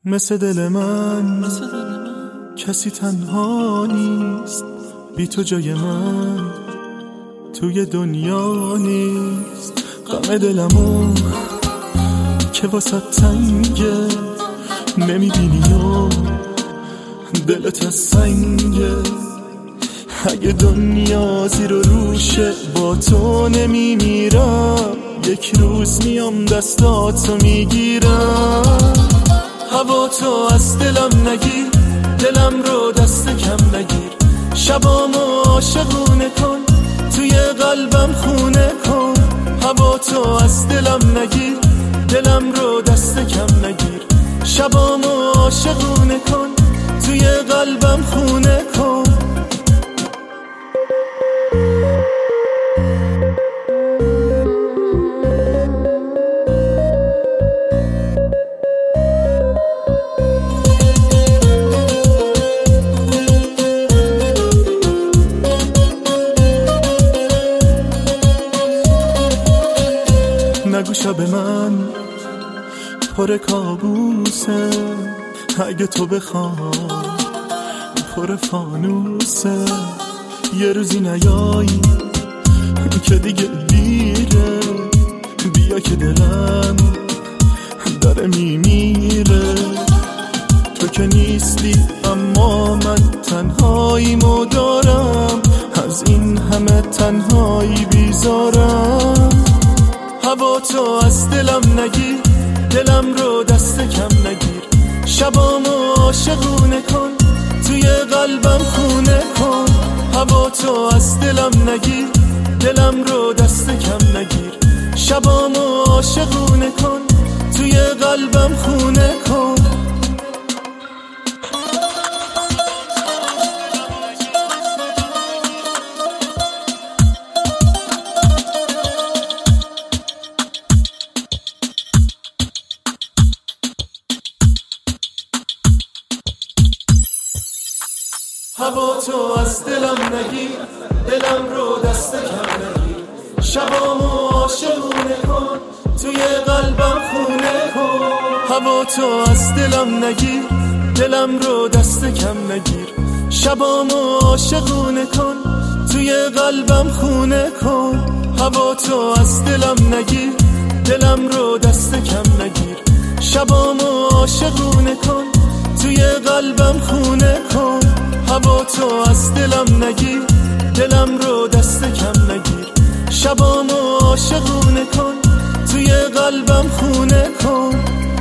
مثل دل من کسی تنها نیست، بی تو جای من توی دنیا نیست. غم دلمو که واسه تنگه نمیبینی و دلت از سنگه. اگه دنیا زیر و روشه با تو نمیمیرم، یک روز میام دستاتو میگیرم. هوا تو از دلم نگیر، دلم رو دست کم نگیر. شبامو عاشقونه کن، توی قلبم خونه کن. هوا تو از دلم نگیر، دلم رو دست کم نگیر. شبامو عاشقونه کن، توی قلبم خونه کن. نگو شب من پر کابوسه، اگه تو بخوای پر فانوسه. یه روزی نیایی که دیگه دیره، بیا که دلم داره میمیره. تو که نیستی اما من تنهاییمو دارم، از این همه تنهایی بیزارم. هوا تو از دلم نگیر، دلم رو دست کم نگیر. شبامو عاشقونه کن، توی قلبم خونه کن. هوا تو از دلم نگیر، دلم رو دست کم نگیر. شبامو عاشقونه کن، توی قلبم خونه کن. هوا تو از دلم نگیر، دلم رو دست کم نگیر. شبامو عاشقونه کن، توی قلبم خونه کن. هوا تو از دلم نگیر، دلم رو دست کم نگیر. شبامو عاشقونه کن، توی قلبم خونه کن. هوا تو از دلم نگیر، دلم رو دست کم نگیر. شبامو عاشقونه کن، توی قلبم خونه کن. هوا تو از دلم نگیر، دلم رو دست کم نگیر. شبامو عاشقونه کن، توی قلبم خونه کن.